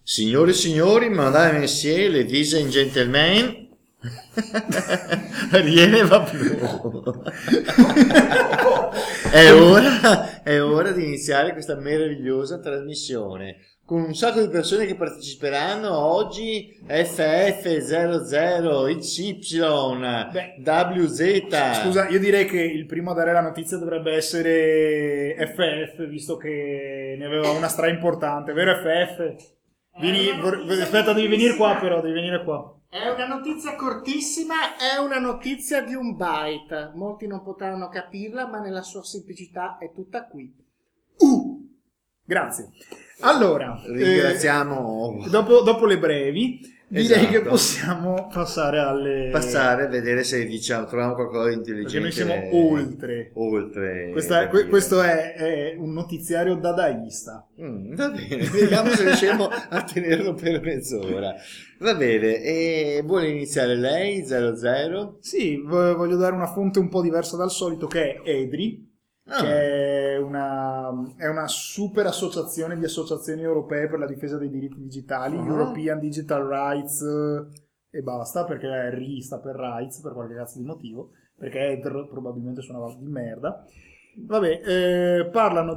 Signore e signori, madame et messieurs, ladies and gentlemen, rien ne va più. È ora di iniziare questa meravigliosa trasmissione con un sacco di persone che parteciperanno oggi. FF00XY WZ. Scusa, io direi che il primo a dare la notizia dovrebbe essere FF, visto che ne aveva una stra importante, vero FF? Aspetta, devi venire qua però, devi venire qua. È una notizia cortissima, è una notizia di un byte. Molti non potranno capirla, ma nella sua semplicità è tutta qui. Grazie. Allora, ringraziamo. Dopo le brevi, direi Esatto. che possiamo passare a vedere se troviamo qualcosa di intelligente. Perché noi siamo oltre. Questo è un notiziario dadaista. Va bene, vediamo se riusciamo a tenerlo per mezz'ora. Va bene, e vuole iniziare lei, 00? Sì, voglio dare una fonte un po' diversa dal solito, che è EDRI, che è una super associazione di associazioni europee per la difesa dei diritti digitali, European Digital Rights e basta, perché RI sta per Rights per qualche cazzo di motivo, perché EDR probabilmente suonava di merda. Vabbè, parlano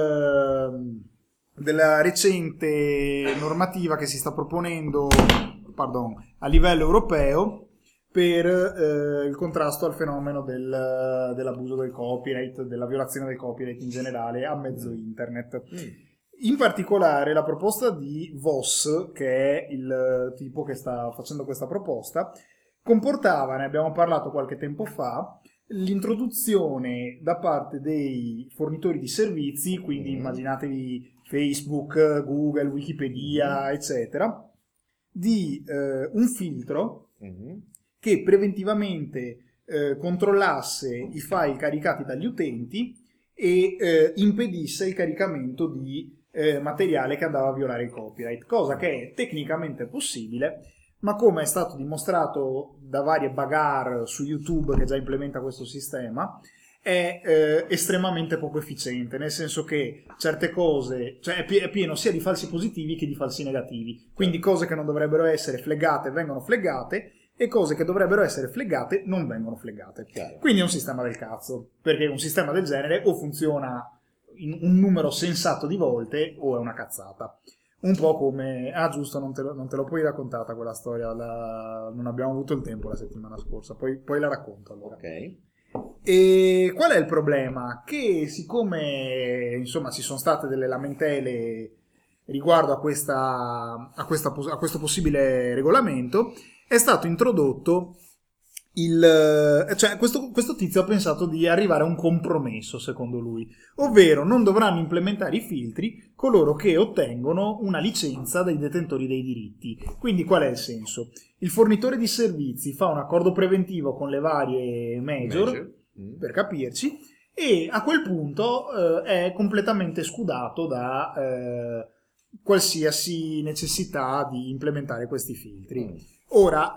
della recente normativa che si sta proponendo a livello europeo per il contrasto al fenomeno dell'abuso del copyright, della violazione del copyright in generale a mezzo internet. In particolare la proposta di Voss, che è il tipo che sta facendo questa proposta, comportava, ne abbiamo parlato qualche tempo fa, l'introduzione da parte dei fornitori di servizi, quindi immaginatevi Facebook, Google, Wikipedia, eccetera, di un filtro che preventivamente controllasse i file caricati dagli utenti e impedisse il caricamento di materiale che andava a violare il copyright, cosa che è tecnicamente possibile, ma come è stato dimostrato da varie bagarre su YouTube che già implementa questo sistema, è estremamente poco efficiente, nel senso che certe cose, cioè è pieno sia di falsi positivi che di falsi negativi, quindi cose che non dovrebbero essere flaggate vengono flaggate e cose che dovrebbero essere flaggate non vengono flaggate. Chiaro. Quindi è un sistema del cazzo, perché un sistema del genere o funziona in un numero sensato di volte o è una cazzata. Un po' come... Ah, giusto, non te l'ho poi raccontata quella storia, non abbiamo avuto il tempo la settimana scorsa, poi la racconto allora. Ok. E qual è il problema? Che siccome insomma ci sono state delle lamentele riguardo a questo possibile regolamento, è stato introdotto questo tizio ha pensato di arrivare a un compromesso, secondo lui, ovvero non dovranno implementare i filtri coloro che ottengono una licenza dai detentori dei diritti. Quindi qual è il senso? Il fornitore di servizi fa un accordo preventivo con le varie major. Per capirci, e a quel punto è completamente scudato da qualsiasi necessità di implementare questi filtri. Ora,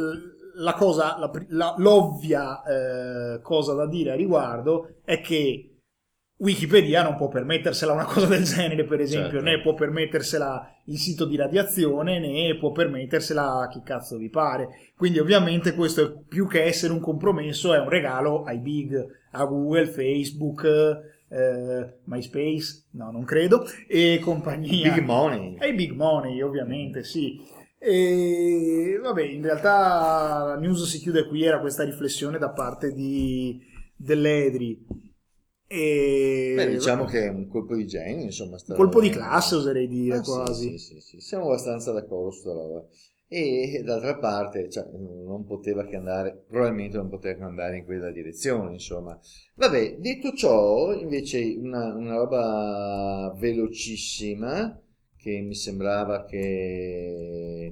l'ovvia cosa da dire a riguardo è che Wikipedia non può permettersela una cosa del genere, per esempio, né può permettersela il sito di radiazione, né può permettersela chi cazzo vi pare. Quindi ovviamente questo è più che essere un compromesso, è un regalo ai big, a Google, Facebook, MySpace, no, non credo, e compagnia. Big money. Ai big money, ovviamente, sì. E vabbè, in realtà la news si chiude qui, era questa riflessione da parte dell'EDRI. Diciamo che è un colpo di genio, insomma, un colpo di classe, oserei dire, quasi. Sì, siamo abbastanza d'accordo su questa roba. E d'altra parte, probabilmente non poteva che andare in quella direzione, insomma. Vabbè, detto ciò, invece una roba velocissima che mi sembrava che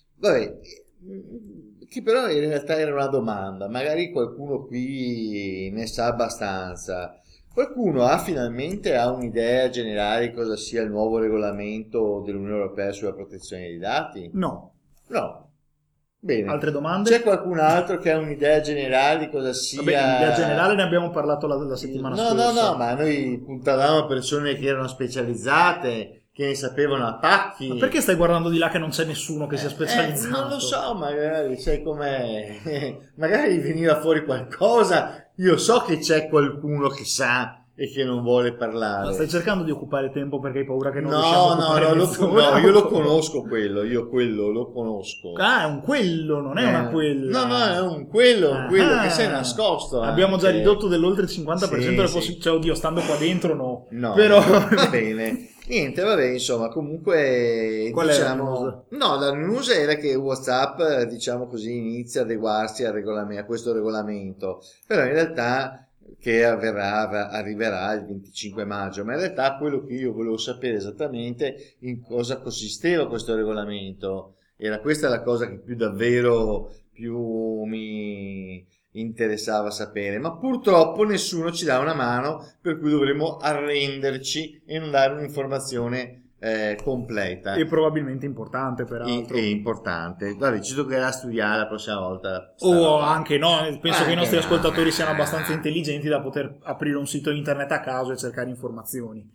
però in realtà era una domanda, magari qualcuno qui ne sa abbastanza. Qualcuno finalmente ha un'idea generale di cosa sia il nuovo regolamento dell'Unione Europea sulla protezione dei dati? No. Bene. Altre domande? C'è qualcun altro che ha un'idea generale di cosa sia? Vabbè, l'idea generale ne abbiamo parlato la settimana scorsa. No, ma noi puntavamo a persone che erano specializzate che ne sapevano a pacchi. Ma perché stai guardando di là che non c'è nessuno che sia specializzato? Non lo so, magari sai com'è. Magari veniva fuori qualcosa. Io so che c'è qualcuno che sa e che non vuole parlare. Ma stai cercando di occupare tempo perché hai paura che non No, riusciamo a occupare mezz'ora? io lo conosco quello, io quello lo conosco. Ah, è un quello, non è una quella. No, è un quello che si è nascosto. Abbiamo già anche. ridotto dell'oltre il 50% delle Sì. possibilità. Cioè, oddio, stando qua dentro no. No, Però... va bene. Niente, vabbè, insomma, comunque Qual è la diciamo, news? no, la news era che WhatsApp, diciamo così, inizia ad adeguarsi a questo regolamento, però in realtà che arriverà il 25 maggio, ma in realtà quello che io volevo sapere esattamente in cosa consisteva questo regolamento, era questa la cosa che più mi interessava sapere, ma purtroppo nessuno ci dà una mano, per cui dovremo arrenderci e non dare un'informazione completa E probabilmente importante, peraltro. e importante. Vabbè, ci toccherà studiare la prossima volta. O anche no, penso che i Anche nostri no. ascoltatori siano abbastanza intelligenti da poter aprire un sito internet a caso e cercare informazioni.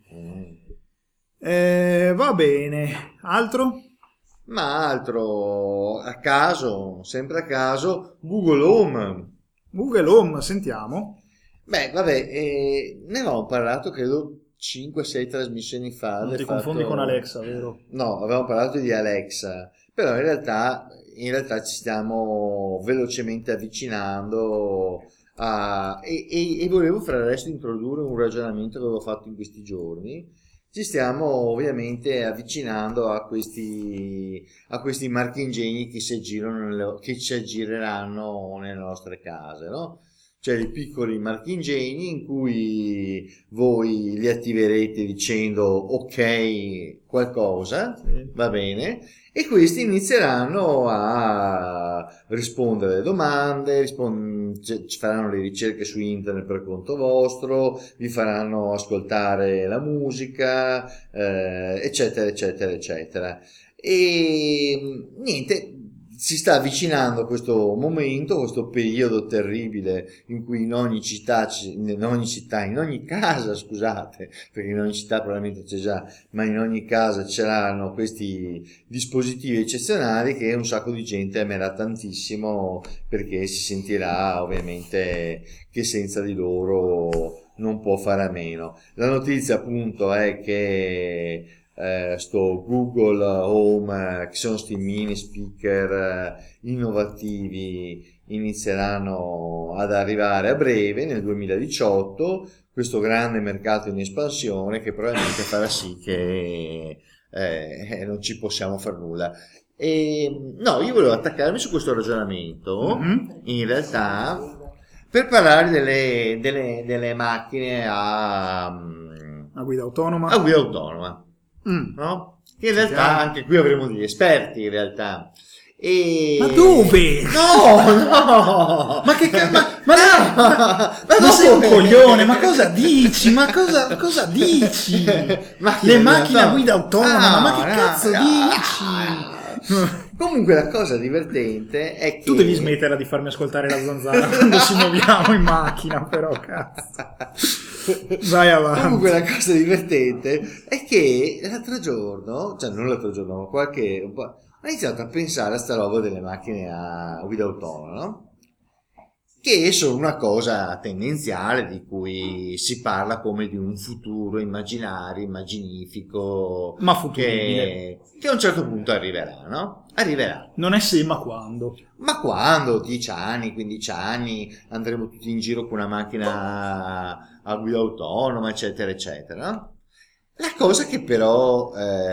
Va bene. Altro? Ma altro a caso, sempre a caso, Google Home. Google Home, sentiamo. Beh, vabbè, ne avevamo parlato credo 5-6 trasmissioni fa. Non del ti confondi fatto- con Alexa, vero? No, avevamo parlato di Alexa, però in realtà ci stiamo velocemente avvicinando e volevo fra il resto introdurre un ragionamento che avevo fatto in questi giorni. Ci stiamo ovviamente avvicinando a questi marchingegni che che ci aggireranno nelle nostre case, no? Cioè i piccoli marchingegni in cui voi li attiverete dicendo ok qualcosa, Sì. va bene, e questi inizieranno a rispondere alle domande, ci faranno le ricerche su internet per conto vostro, vi faranno ascoltare la musica, eccetera, eccetera, eccetera. E niente, si sta avvicinando questo momento, questo periodo terribile in cui in ogni casa, scusate, perché in ogni città probabilmente c'è già, ma in ogni casa c'erano questi dispositivi eccezionali che un sacco di gente amerà tantissimo perché si sentirà ovviamente che senza di loro non può fare a meno. La notizia appunto è che sto Google Home, che sono sti mini speaker innovativi, inizieranno ad arrivare a breve nel 2018, questo grande mercato in espansione che probabilmente farà sì che non ci possiamo far nulla. No, io volevo attaccarmi su questo ragionamento in realtà per parlare delle macchine a guida autonoma. guida autonoma. No? Che in realtà anche qui avremo degli esperti in realtà. Ma dove? No! Ma che ma sei un coglione, ma cosa dici? Ma cosa dici? Le macchine a guida autonoma, ma che cazzo dici? Comunque la cosa divertente è che Tu devi smettere di farmi ascoltare la zanzara quando ci muoviamo in macchina, però cazzo. Vai avanti. Comunque la cosa divertente è che l'altro giorno, cioè non l'altro giorno, ma un po', ho iniziato a pensare a sta roba delle macchine a guida autonoma, no? Che sono una cosa tendenziale di cui si parla come di un futuro immaginario, immaginifico, Ma futuribile. che a un certo punto arriverà, no? Arriverà. Non è se, ma quando. Ma quando? 10 anni, 15 anni, andremo tutti in giro con una macchina a guida autonoma, eccetera, eccetera, no? La cosa che però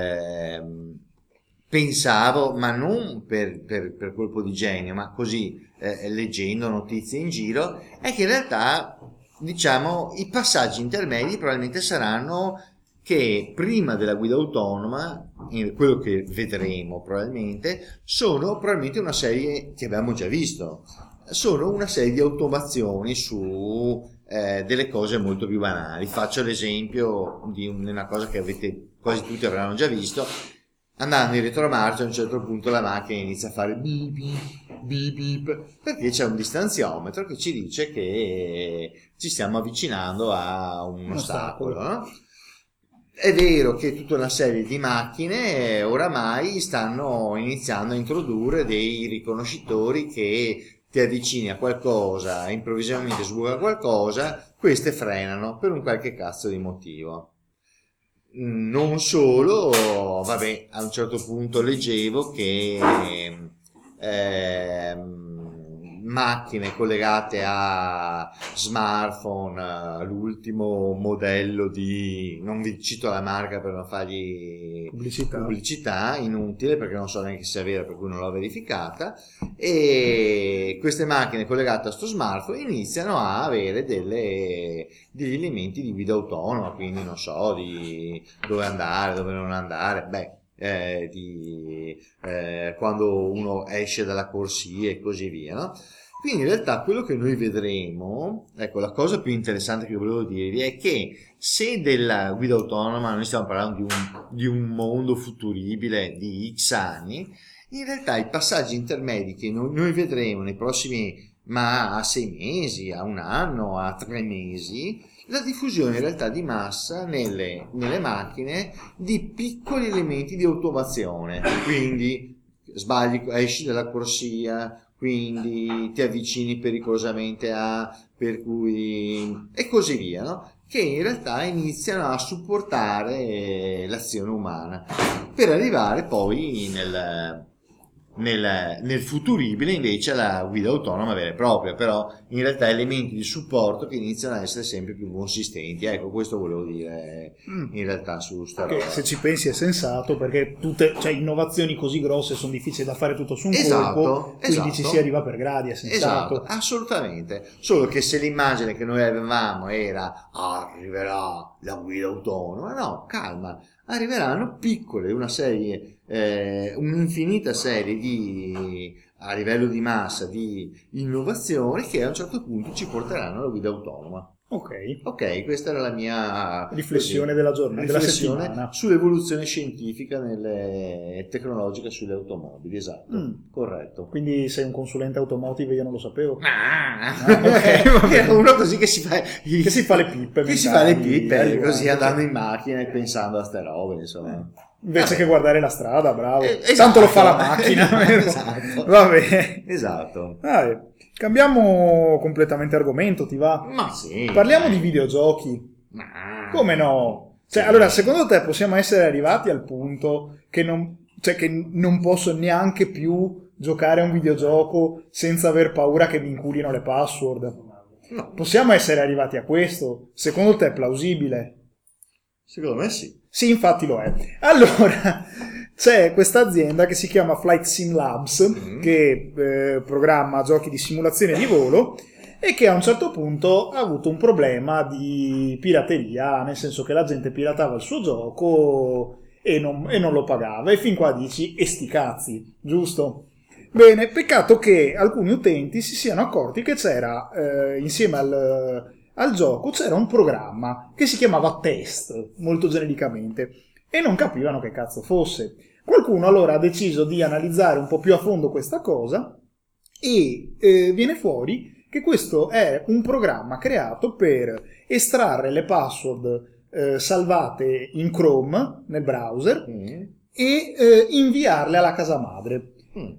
pensavo, ma non per colpo di genio, ma così leggendo notizie in giro, è che in realtà, diciamo, i passaggi intermedi probabilmente saranno che prima della guida autonoma, quello che vedremo probabilmente, sono probabilmente una serie che abbiamo già visto, sono una serie di automazioni su delle cose molto più banali. Faccio l'esempio di una cosa che quasi tutti avranno già visto. Andando in retromarcia, a un certo punto la macchina inizia a fare beep beep beep beep, perché c'è un distanziometro che ci dice che ci stiamo avvicinando a un ostacolo, no? È vero che tutta una serie di macchine oramai stanno iniziando a introdurre dei riconoscitori che ti avvicini a qualcosa, improvvisamente sbuca qualcosa, queste frenano per un qualche cazzo di motivo. Non solo, vabbè, a un certo punto leggevo che macchine collegate a smartphone, l'ultimo modello di, non vi cito la marca per non fargli pubblicità inutile perché non so neanche se è vera, per cui non l'ho verificata, e queste macchine collegate a sto smartphone iniziano a avere degli elementi di guida autonoma, quindi non so di dove andare, dove non andare, quando uno esce dalla corsia e così via, no? Quindi in realtà quello che noi vedremo, ecco, la cosa più interessante che volevo dirvi è che se della guida autonoma noi stiamo parlando di un mondo futuribile di X anni, in realtà i passaggi intermedi che noi vedremo nei prossimi, ma a 6 mesi, a 1 anno, a 3 mesi, la diffusione in realtà di massa nelle macchine di piccoli elementi di automazione, quindi sbagli, esci dalla corsia, quindi ti avvicini pericolosamente per cui e così via, no? Che in realtà iniziano a supportare l'azione umana per arrivare poi nel futuribile invece alla guida autonoma vera e propria, però in realtà elementi di supporto che iniziano a essere sempre più consistenti. Ecco, questo volevo dire in realtà su sta roba. Se ci pensi è sensato, perché innovazioni così grosse sono difficili da fare tutto su un colpo, quindi ci si arriva per gradi, è sensato. Esatto, assolutamente. Solo che se l'immagine che noi avevamo era arriverà la guida autonoma, no, calma, arriveranno piccole, un'infinita serie a livello di massa di innovazioni che a un certo punto ci porteranno alla guida autonoma. Ok, questa era la mia riflessione della giornata, della settimana, sull'evoluzione scientifica tecnologica sulle automobili. Esatto, corretto. Quindi sei un consulente automotive, io non lo sapevo. È uno così che si fa le pippe, così andando in macchina e pensando a ste robe, insomma. Invece che guardare la strada, bravo. Tanto lo fa la macchina. Esatto. Vabbè. Esatto. Cambiamo completamente argomento, ti va? Ma sì. Parliamo di videogiochi. Come no? Allora, secondo te possiamo essere arrivati al punto che non posso neanche più giocare a un videogioco senza aver paura che mi inculino le password? No. Possiamo essere arrivati a questo? Secondo te è plausibile? Secondo me sì. Sì, infatti lo è. Allora, c'è questa azienda che si chiama Flight Sim Labs, che programma giochi di simulazione di volo e che a un certo punto ha avuto un problema di pirateria, nel senso che la gente piratava il suo gioco e non lo pagava. E fin qua dici, e sti cazzi, giusto? Bene, peccato che alcuni utenti si siano accorti che c'era, insieme al gioco, c'era un programma che si chiamava Test, molto genericamente, e non capivano che cazzo fosse. Qualcuno allora ha deciso di analizzare un po' più a fondo questa cosa e viene fuori che questo è un programma creato per estrarre le password salvate in Chrome, nel browser, e inviarle alla casa madre.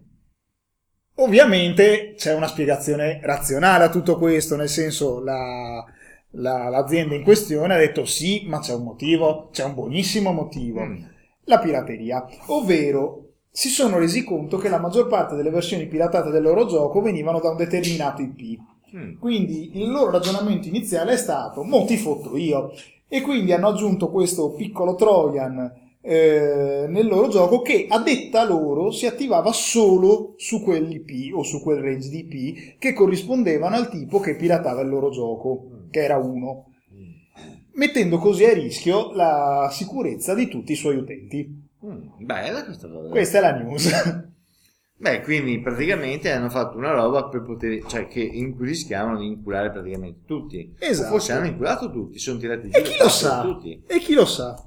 Ovviamente c'è una spiegazione razionale a tutto questo, nel senso l'azienda in questione ha detto sì, ma c'è un motivo, c'è un buonissimo motivo, la pirateria, ovvero si sono resi conto che la maggior parte delle versioni piratate del loro gioco venivano da un determinato IP. Quindi il loro ragionamento iniziale è stato mo ti fotto io, e quindi hanno aggiunto questo piccolo trojan nel loro gioco che a detta loro si attivava solo su quell'IP o su quel range di IP che corrispondevano al tipo che piratava il loro gioco, che era 1, mettendo così a rischio la sicurezza di tutti i suoi utenti. Bella questa è la news. Quindi praticamente hanno fatto una roba per poter, in cui rischiavano di inculare praticamente tutti. Esatto. O forse hanno inculato tutti, sono tirati giù. E chi lo sa? Tutti. E chi lo sa?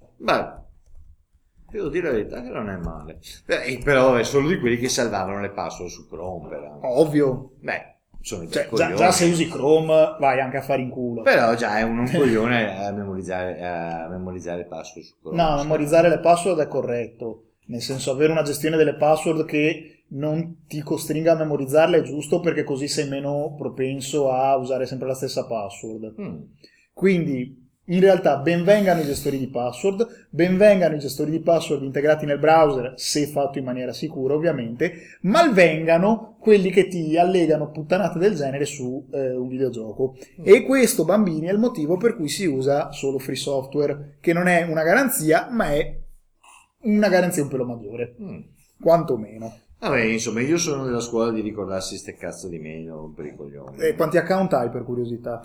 Devo dire la verità che non è male. Però è solo di quelli che salvavano le password su Chrome. Ovvio. sono i Cioè, coglioni. già se usi Chrome vai anche a fare in culo. Però già è un coglione a memorizzare password su Chrome. No, memorizzare le password è corretto, nel senso avere una gestione delle password che non ti costringa a memorizzarle è giusto, perché così sei meno propenso a usare sempre la stessa password. Quindi in realtà benvengano i gestori di password, benvengano i gestori di password integrati nel browser, se fatto in maniera sicura ovviamente, malvengano quelli che ti allegano puttanate del genere su un videogioco. E questo, bambini, è il motivo per cui si usa solo free software, che non è una garanzia, ma è una garanzia un pelo maggiore, quantomeno. Vabbè, insomma, io sono della scuola di ricordarsi ste cazzo di mail, non per i coglioni. E quanti account hai, per curiosità?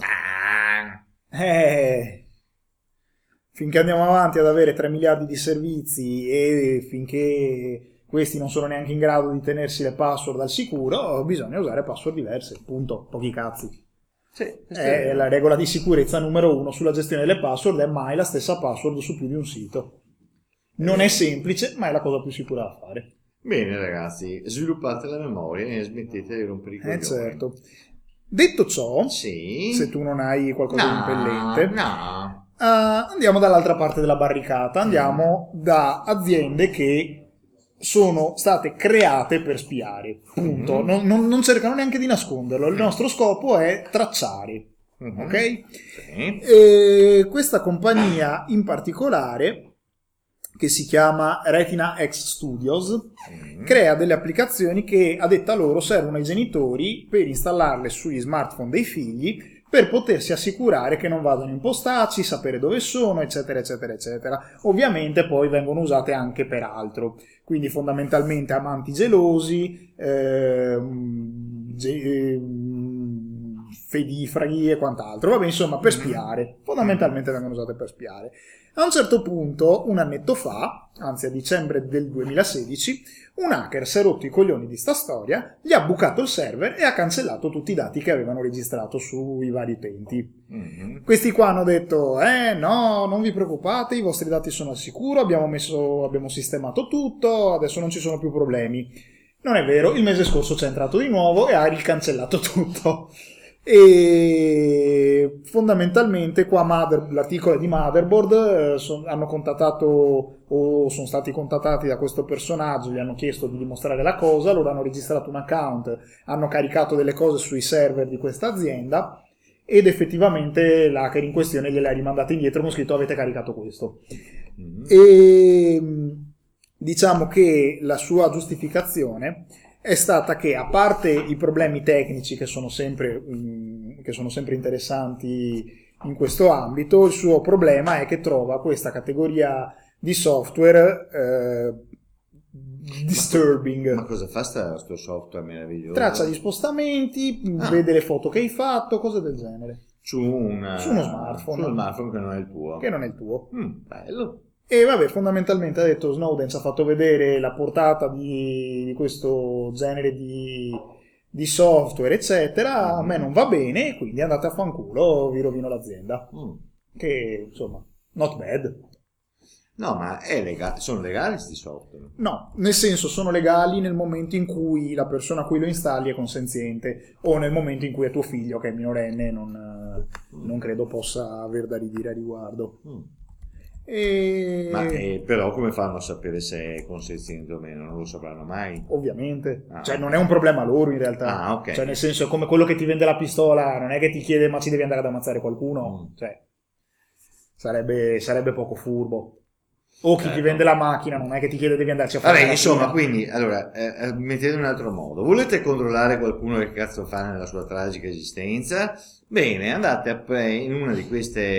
Finché andiamo avanti ad avere 3 miliardi di servizi e finché questi non sono neanche in grado di tenersi le password al sicuro, bisogna usare password diverse, punto, pochi cazzi. Sì, È la regola di sicurezza numero 1 sulla gestione delle password, è mai la stessa password su più di un sito. Non è semplice, ma è la cosa più sicura da fare. Bene ragazzi, sviluppate la memoria e smettete di rompere i coglioni. Certo. Detto ciò, Sì. se tu non hai qualcosa di impellente, No. andiamo dall'altra parte della barricata, andiamo da aziende che sono state create per spiare, punto. Non cercano neanche di nasconderlo, il nostro scopo è tracciare, ok? Sì. E questa compagnia in particolare, che si chiama Retina X Studios, crea delle applicazioni che, a detta loro, servono ai genitori per installarle sugli smartphone dei figli, per potersi assicurare che non vadano in postacci, sapere dove sono, eccetera, eccetera, eccetera. Ovviamente poi vengono usate anche per altro, quindi fondamentalmente amanti gelosi, fedifraghi e quant'altro. Vabbè, insomma, per spiare. Fondamentalmente vengono usate per spiare. A un certo punto, un annetto fa, anzi a dicembre del 2016, un hacker si è rotto i coglioni di sta storia, gli ha bucato il server e ha cancellato tutti i dati che avevano registrato sui vari utenti. Questi qua hanno detto, no, non vi preoccupate, i vostri dati sono al sicuro, abbiamo sistemato tutto, adesso non ci sono più problemi. Non è vero, il mese scorso c'è entrato di nuovo e ha ricancellato tutto. E fondamentalmente qua l'articolo è di Motherboard, hanno contattato o sono stati contattati da questo personaggio, gli hanno chiesto di dimostrare la cosa, loro hanno registrato un account, hanno caricato delle cose sui server di questa azienda ed effettivamente l'hacker in questione gliele ha rimandate indietro con scritto avete caricato questo. E diciamo che la sua giustificazione è stata che, a parte i problemi tecnici che sono sempre interessanti in questo ambito, il suo problema è che trova questa categoria di software disturbing. Ma cosa fa sto software meraviglioso? Traccia gli spostamenti, vede le foto che hai fatto, cose del genere. Su uno smartphone. Su uno smartphone che non è il tuo. Che non è il tuo. Bello. E vabbè, fondamentalmente ha detto Snowden ci ha fatto vedere la portata di questo genere di software, eccetera, a me non va bene, quindi andate a fanculo, vi rovino l'azienda. Che, insomma, not bad. No, ma sono legali questi software? No, nel senso sono legali nel momento in cui la persona a cui lo installi è consenziente, o nel momento in cui è tuo figlio, che è minorenne, non credo possa aver da ridire a riguardo. Ma però come fanno a sapere se è consenziente o meno? Non lo sapranno mai. Ovviamente, cioè non è un problema loro in realtà. Ok. Cioè nel senso è come quello che ti vende la pistola, non è che ti chiede ma ci devi andare ad ammazzare qualcuno, cioè sarebbe poco furbo. O chi ti vende la macchina non è che ti chiede devi andarci a fare. Vabbè, insomma, quindi allora mettete in un altro modo. Volete controllare qualcuno che cazzo fa nella sua tragica esistenza? Bene, andate in una di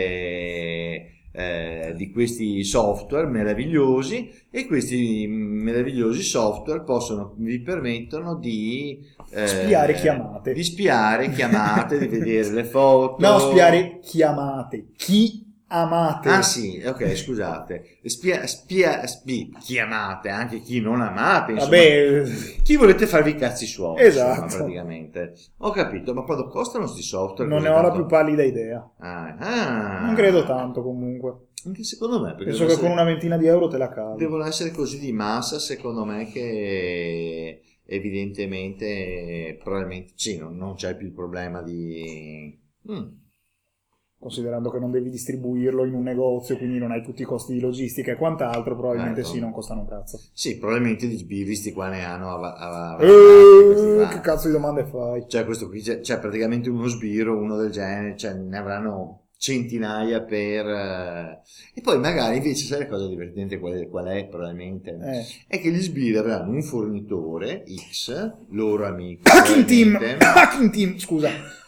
questi software meravigliosi, e questi meravigliosi software vi permettono di spiare chiamate, di vedere le foto. No, spiare chiamate, chi amate. Ah sì, ok, scusate. Chiamate anche chi non amate, insomma. Vabbè, chi volete farvi i cazzi suoi, esatto, insomma, praticamente. Ho capito, ma quando costano sti software? Non ne ho la più pallida idea. Non credo tanto, comunque. Anche secondo me, perché penso che con una ventina di euro te la cavi. Devono essere così di massa, secondo me, che evidentemente probabilmente sì, non c'è più il problema di... Considerando che non devi distribuirlo in un negozio, quindi non hai tutti i costi di logistica e quant'altro, probabilmente Ecco. sì, non costano un cazzo. Sì, probabilmente gli sbirri sti qua ne hanno questi qua. Che cazzo di domande fai? Cioè questo qui c'è praticamente uno sbirro, uno del genere, cioè ne avranno centinaia per... E poi magari invece sai la cosa divertente qual è probabilmente? È che gli sbirri avranno un fornitore X, loro amico. Hacking team, scusa.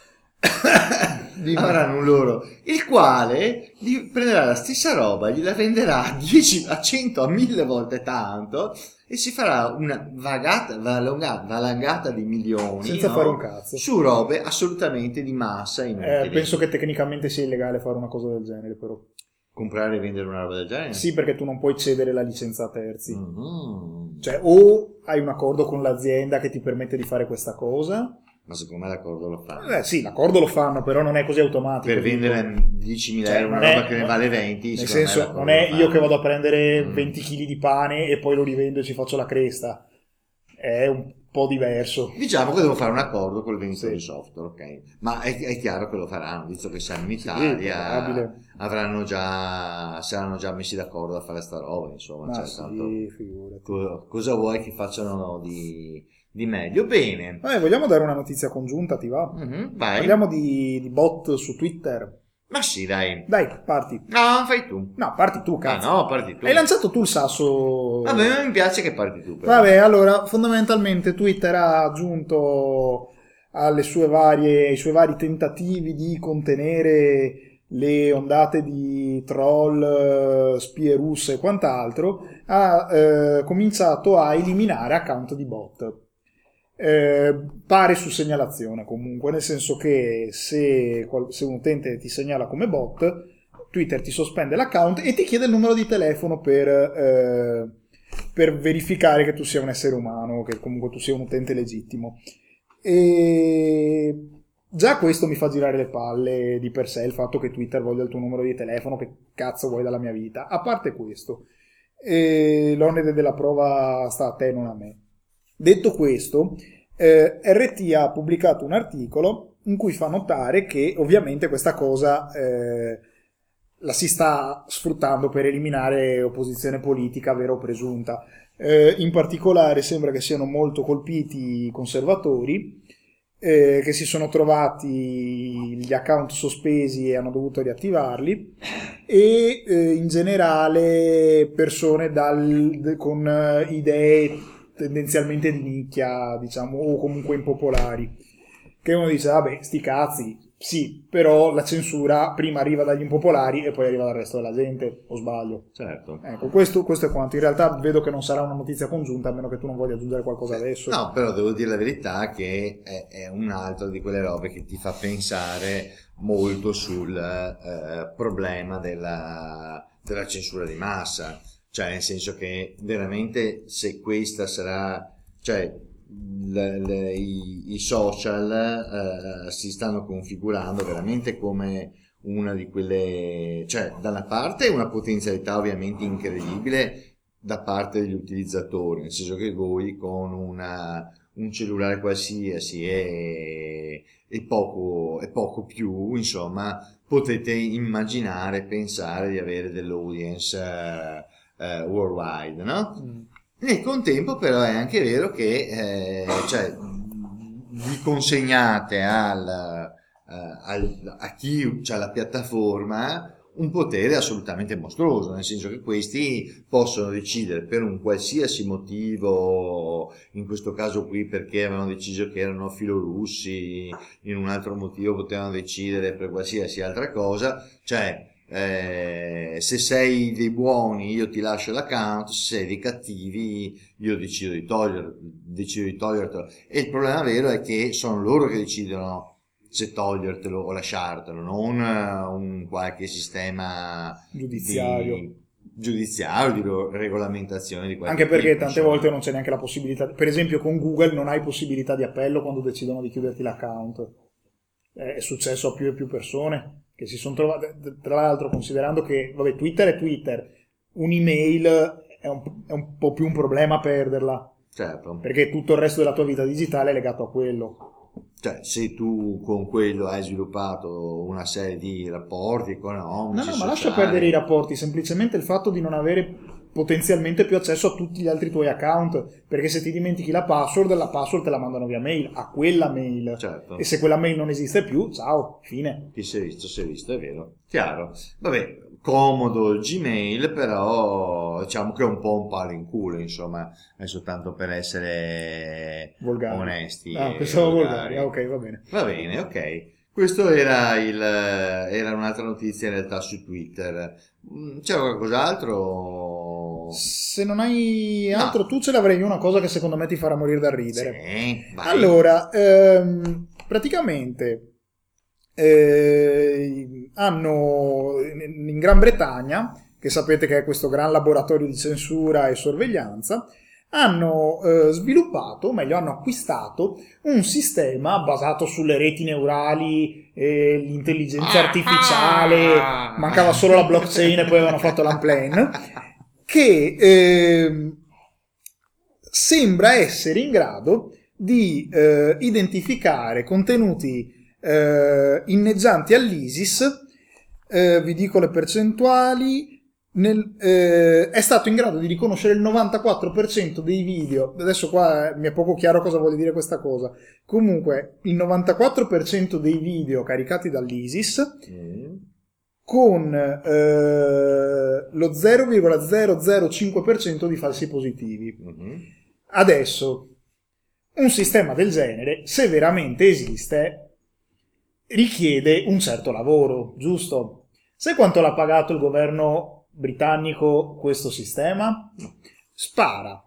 Avranno un loro, il quale gli prenderà la stessa roba, gliela venderà a 10, a 100, a 1000 volte tanto e si farà una valangata di milioni senza fare un cazzo su robe assolutamente di massa inutili. Penso che tecnicamente sia illegale fare una cosa del genere, però comprare e vendere una roba del genere? sì, perché tu non puoi cedere la licenza a terzi. Cioè o hai un accordo con l'azienda che ti permette di fare questa cosa. Ma secondo me l'accordo lo fanno. Sì, l'accordo lo fanno, però non è così automatico. Per vendere 10.000 euro una roba che ne vale 20, nel senso, non è io che vado a prendere 20 kg di pane e poi lo rivendo e ci faccio la cresta. È un po' diverso. Diciamo che devo fare un accordo col venditore di software, ok? Ma è chiaro che lo faranno, visto che siamo in Italia, saranno già messi d'accordo a fare sta roba, insomma. Cioè, sì, tanto, cosa vuoi che facciano di meglio? Bene. Vogliamo dare una notizia congiunta, ti va? Vai. Parliamo di bot su Twitter. Ma sì, dai. Dai, parti. No, fai tu. No, parti tu, cazzo. No, parti tu. Hai lanciato tu il sasso. Vabbè, mi piace che parti tu. Però. Vabbè, allora, fondamentalmente Twitter ha aggiunto ai suoi vari tentativi di contenere le ondate di troll, spie russe e quant'altro, ha cominciato a eliminare account di bot. Pare su segnalazione comunque, nel senso che se un utente ti segnala come bot, Twitter ti sospende l'account e ti chiede il numero di telefono per verificare che tu sia un essere umano, che comunque tu sia un utente legittimo. E già questo mi fa girare le palle di per sé, il fatto che Twitter voglia il tuo numero di telefono. Che cazzo vuoi dalla mia vita? A parte questo, l'onere della prova sta a te, non a me. Detto questo, RT ha pubblicato un articolo in cui fa notare che ovviamente questa cosa la si sta sfruttando per eliminare opposizione politica vera o presunta. In particolare sembra che siano molto colpiti i conservatori, che si sono trovati gli account sospesi e hanno dovuto riattivarli, e in generale persone con idee tendenzialmente di nicchia, diciamo, o comunque impopolari, che uno dice vabbè, sti cazzi, sì, però la censura prima arriva dagli impopolari e poi arriva dal resto della gente, o sbaglio? Certo. Ecco, questo è quanto. In realtà vedo che non sarà una notizia congiunta, a meno che tu non voglia aggiungere qualcosa adesso. No, però devo dire la verità che è un'altra di quelle robe che ti fa pensare molto sul problema della censura di massa. Cioè, nel senso che veramente se questa sarà, cioè i social si stanno configurando veramente come una di quelle, cioè da una parte una potenzialità ovviamente incredibile da parte degli utilizzatori, nel senso che voi con un cellulare qualsiasi e poco più, insomma, potete immaginare, pensare di avere dell'audience worldwide, no? Nel contempo però è anche vero che cioè, vi consegnate a chi c'ha la piattaforma un potere assolutamente mostruoso, nel senso che questi possono decidere per un qualsiasi motivo, in questo caso qui perché avevano deciso che erano filorussi, in un altro motivo potevano decidere per qualsiasi altra cosa, cioè se sei dei buoni io ti lascio l'account, se sei dei cattivi io decido di togliertelo, e il problema vero è che sono loro che decidono se togliertelo o lasciartelo, non un qualche sistema giudiziario di regolamentazione di qualche anche perché tipo, tante volte non c'è neanche la possibilità, per esempio con Google non hai possibilità di appello quando decidono di chiuderti l'account. È successo a più e più persone che si sono trovate, tra l'altro, considerando che vabbè, Twitter è Twitter, un'email è un po' più un problema perderla. Certo. perché tutto il resto della tua vita digitale è legato a quello. Cioè, se tu con quello hai sviluppato una serie di rapporti economici, No, ma lascia sociali, perdere i rapporti, semplicemente il fatto di non avere potenzialmente più accesso a tutti gli altri tuoi account, perché se ti dimentichi la password te la mandano via mail, a quella mail. certo. E se quella mail non esiste più, ciao, fine. Chi si è visto, è vero. Chiaro. Vabbè, comodo il Gmail, però diciamo che è un po' un palo in culo, insomma, è soltanto per essere Volgari. onesti. Pensavo volgari. Ok, va bene. Va bene, ok. Questo era un'altra notizia in realtà su Twitter. C'era qualcos'altro? Se non hai No. altro, tu ce l'avrei io una cosa che secondo me ti farà morire da ridere. Sì, vai. Allora, praticamente hanno in Gran Bretagna, che sapete che è questo gran laboratorio di censura e sorveglianza, hanno sviluppato, o meglio hanno acquistato un sistema basato sulle reti neurali e l'intelligenza artificiale, mancava solo la blockchain e poi avevano fatto l'unplane, che sembra essere in grado di identificare contenuti inneggianti all'ISIS. Vi dico le percentuali. È stato in grado di riconoscere il 94% dei video. Adesso qua mi è poco chiaro cosa vuol dire questa cosa. Comunque il 94% dei video caricati dall'ISIS con lo 0,005% di falsi positivi. Adesso un sistema del genere, se veramente esiste, richiede un certo lavoro, giusto? Sai quanto l'ha pagato il governo britannico questo sistema? Spara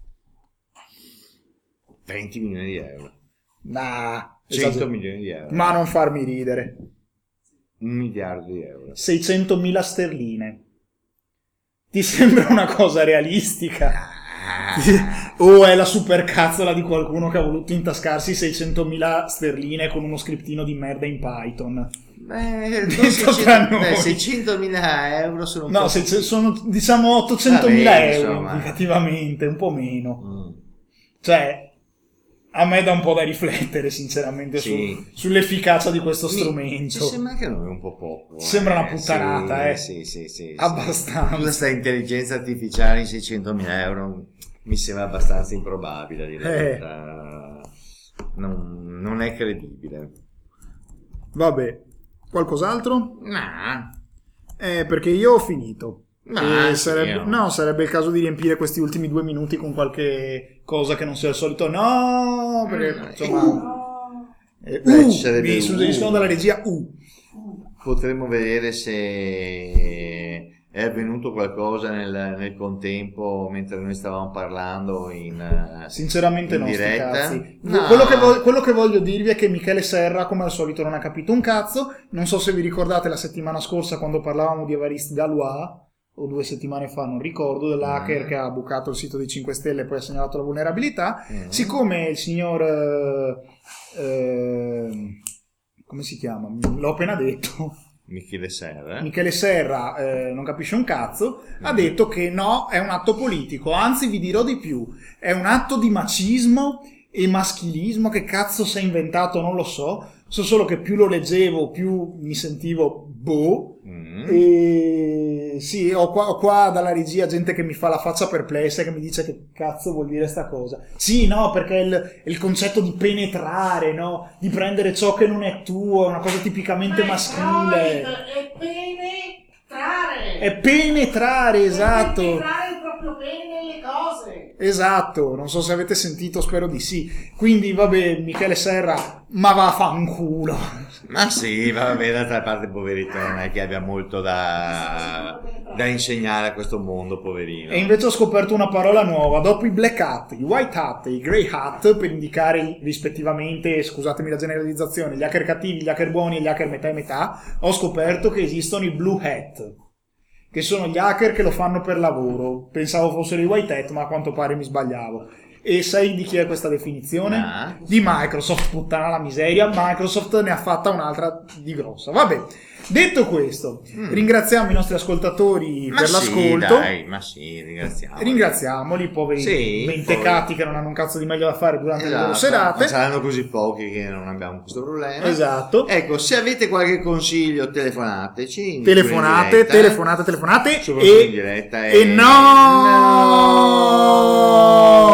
20 milioni di euro. Nah, 100 milioni di euro. ma non farmi ridere. 1 miliardo di euro. 600.000 sterline. Ti sembra una cosa realistica? O è la supercazzola di qualcuno che ha voluto intascarsi 600.000 sterline con uno scriptino di merda in Python? Beh, Detto tra noi. 600.000 euro sono un No, po'. sono diciamo 800.000 Vabbè, euro insomma. indicativamente, un po' meno. Cioè, a me dà un po' da riflettere sinceramente Sì. sull'efficacia di questo Ci strumento. sembra che non è un po' poco. Sembra una puttanata, Sì, sì. Abbastanza. Tutta questa intelligenza artificiale in 600.000 euro mi sembra abbastanza improbabile, a dire la verità. Non è credibile. Vabbè, qualcos'altro? Nah. Perché io ho finito. Ma E sì, sarebbe il caso di riempire questi ultimi 2 minuti con qualche cosa che non sia il solito. No, perché insomma. ci sarebbe Mi suggeriscono dalla regia Potremmo vedere se è avvenuto qualcosa nel contempo mentre noi stavamo parlando Sinceramente in no, sti diretta. cazzi. No. Quello che voglio dirvi è che Michele Serra, come al solito, non ha capito un cazzo. Non so se vi ricordate la settimana scorsa quando parlavamo di Évariste Galois, o 2 settimane fa, non ricordo, dell'hacker che ha bucato il sito dei 5 Stelle e poi ha segnalato la vulnerabilità. Siccome il signor come si chiama? L'ho appena detto. Michele Serra. Michele Serra non capisce un cazzo, ha detto che no, è un atto politico, anzi vi dirò di più, è un atto di macismo e maschilismo, che cazzo si è inventato non lo so solo che più lo leggevo più mi sentivo e sì, ho qua dalla regia gente che mi fa la faccia perplessa e che mi dice che cazzo vuol dire sta cosa. Sì, no, perché il concetto di penetrare, no? Di prendere ciò che non è tuo, è una cosa tipicamente maschile. È penetrare. È penetrare, esatto. Penetrare il proprio pene nelle cose. Esatto, non so se avete sentito, spero di sì. Quindi, vabbè, Michele Serra, ma vaffanculo. Ma sì, vabbè, d'altra parte poverito non è che abbia molto da insegnare a questo mondo, poverino. E invece ho scoperto una parola nuova. Dopo i black hat, i white hat e i grey hat, per indicare rispettivamente, scusatemi la generalizzazione, gli hacker cattivi, gli hacker buoni e gli hacker metà e metà, ho scoperto che esistono i blue hat, che sono gli hacker che lo fanno per lavoro. Pensavo fossero i white hat, ma a quanto pare mi sbagliavo. E sai di chi è questa definizione? Ah. Di Microsoft, puttana la miseria. Microsoft ne ha fatta un'altra di grossa. Vabbè, detto questo, ringraziamo i nostri ascoltatori per l'ascolto. Dai, ma sì, Ringraziamoli, poveri mentecati che non hanno un cazzo di meglio da fare durante le loro serate. Non saranno così pochi che non abbiamo questo problema. Esatto. Ecco, se avete qualche consiglio, telefonateci. Telefonate. Soprattutto in diretta. E no!